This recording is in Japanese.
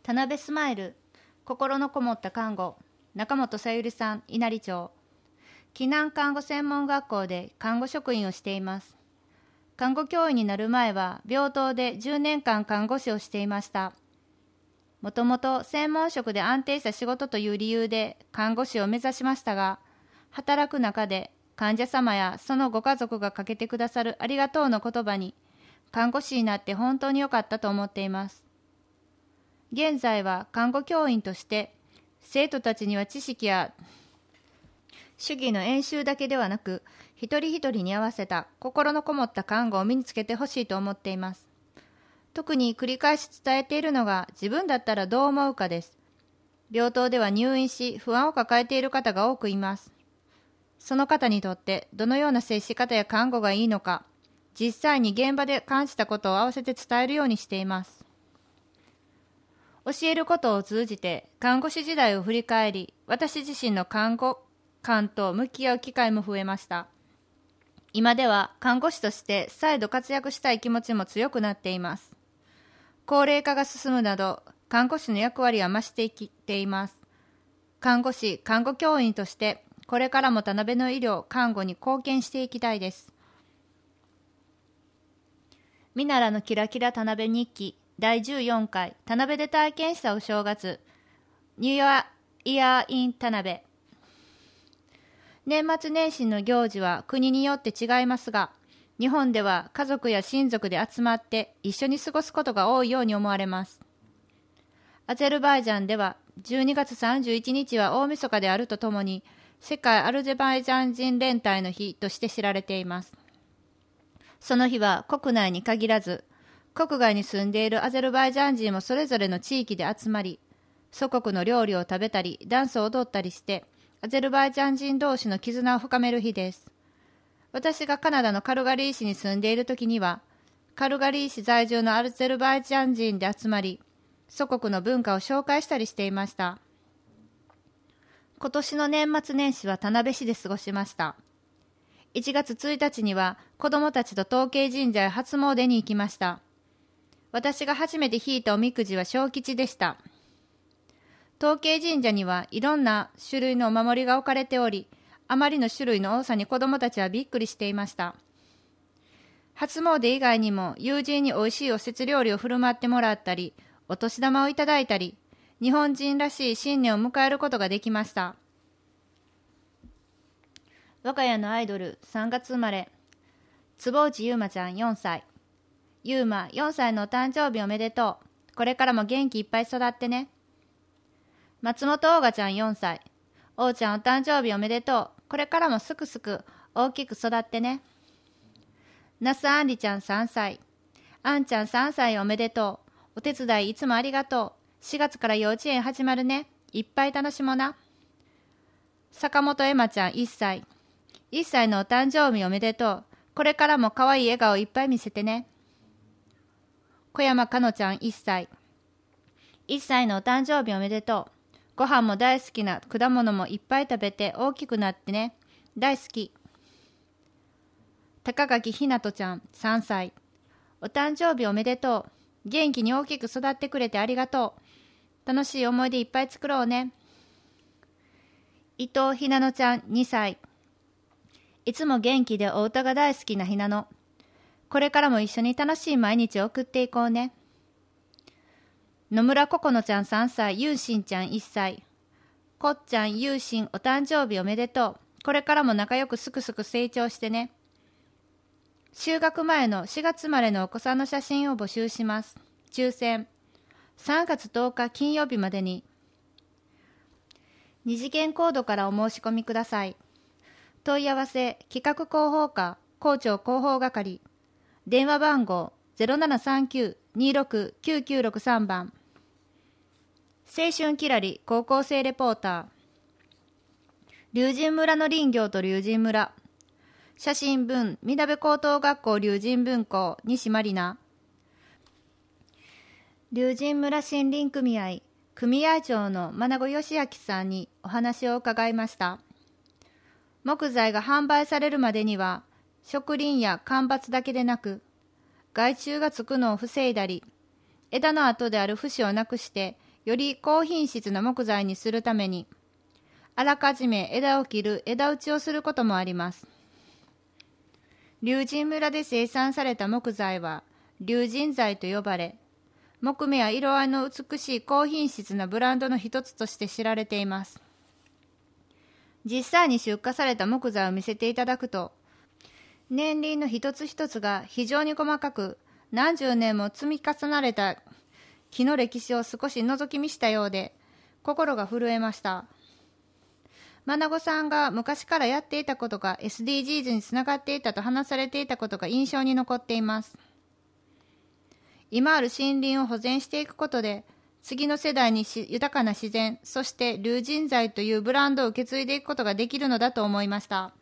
田辺スマイル心のこもった看護、中本さゆりさん、稲荷町。避難看護専門学校で看護職員をしています。看護教員になる前は病棟で10年間看護師をしていました。もともと専門職で安定した仕事という理由で看護師を目指しましたが、働く中で患者様やそのご家族がかけてくださるありがとうの言葉に、看護師になって本当に良かったと思っています。現在は看護教員として生徒たちには知識や主義の演習だけではなく、一人一人に合わせた心のこもった看護を身につけてほしいと思っています。特に繰り返し伝えているのが、自分だったらどう思うかです。病棟では入院し不安を抱えている方が多くいます。その方にとってどのような接し方や看護がいいのか、実際に現場で感じたことを合わせて伝えるようにしています。教えることを通じて看護師時代を振り返り、私自身の看護官と向き合う機会も増えました。今では看護師として再度活躍したい気持ちも強くなっています。高齢化が進むなど、看護師の役割は増してきています。看護師、看護教員として、これからも田辺の医療、看護に貢献していきたいです。ミナラのキラキラ田辺日記第14回、田辺で体験したお正月、ニューイヤーイン田辺。年末年始の行事は国によって違いますが、日本では家族や親族で集まって一緒に過ごすことが多いように思われます。アゼルバイジャンでは12月31日は大晦日であるとともに、世界アルゼバイジャン人連帯の日として知られています。その日は国内に限らず、国外に住んでいるアゼルバイジャン人もそれぞれの地域で集まり、祖国の料理を食べたり、ダンスを踊ったりして、アゼルバイジャン人同士の絆を深める日です。私がカナダのカルガリー市に住んでいる時には、カルガリー市在住のアゼルバイジャン人で集まり、祖国の文化を紹介したりしていました。今年の年末年始は田辺市で過ごしました。1月1日には子供たちと東慶神社へ初詣に行きました。私が初めて引いたおみくじは小吉でした。東慶神社にはいろんな種類のお守りが置かれており、あまりの種類の多さに子供たちはびっくりしていました。初詣以外にも友人においしいおせち料理を振る舞ってもらったり、お年玉をいただいたり、日本人らしい新年を迎えることができました。我が家のアイドル、3月生まれ、坪内ゆうまちゃん4歳。ゆうま4歳のお誕生日おめでとう。これからも元気いっぱい育ってね。松本おうがちゃん4歳。おうちゃんお誕生日おめでとう。これからもすくすく大きく育ってね。那須あんりちゃん3歳。あんちゃん3歳おめでとう。お手伝いいつもありがとう。4月から幼稚園始まるね。いっぱい楽しもな。坂本えまちゃん1歳。1歳のお誕生日おめでとう。これからも可愛い笑顔いっぱい見せてね。小山かのちゃん1歳。1歳のお誕生日おめでとう。ご飯も大好きな果物もいっぱい食べて大きくなってね。大好き。高垣ひなとちゃん3歳。お誕生日おめでとう。元気に大きく育ってくれてありがとう。楽しい思い出いっぱい作ろうね。伊藤ひなのちゃん2歳。いつも元気でお歌が大好きなひなの。これからも一緒に楽しい毎日を送っていこうね。野村ここのちゃん3歳、ゆうしんちゃん1歳。こっちゃん、ゆうしん、お誕生日おめでとう。これからも仲良くすくすく成長してね。就学前の4月生まれのお子さんの写真を募集します。抽選。3月10日金曜日までに。二次元コードからお申し込みください。問い合わせ、企画広報課、校長広報係。電話番号 0739-269963 番。青春きらり高校生レポーター。龍神村の林業と龍神村。写真文、みなべ高等学校龍神分校、西まりな。龍神村森林組合、組合長の真子義明さんにお話を伺いました。木材が販売されるまでには、植林や間伐だけでなく、害虫がつくのを防いだり、枝の跡である節をなくしてより高品質な木材にするために、あらかじめ枝を切る枝打ちをすることもあります。龍神村で生産された木材は龍神材と呼ばれ、木目や色合いの美しい高品質なブランドの一つとして知られています。実際に出荷された木材を見せていただくと、年輪の一つ一つが非常に細かく、何十年も積み重なれた木の歴史を少し覗き見したようで、心が震えました。マナゴさんが昔からやっていたことが SDGs につながっていたと話されていたことが印象に残っています。今ある森林を保全していくことで、次の世代に豊かな自然、そして龍神材というブランドを受け継いでいくことができるのだと思いました。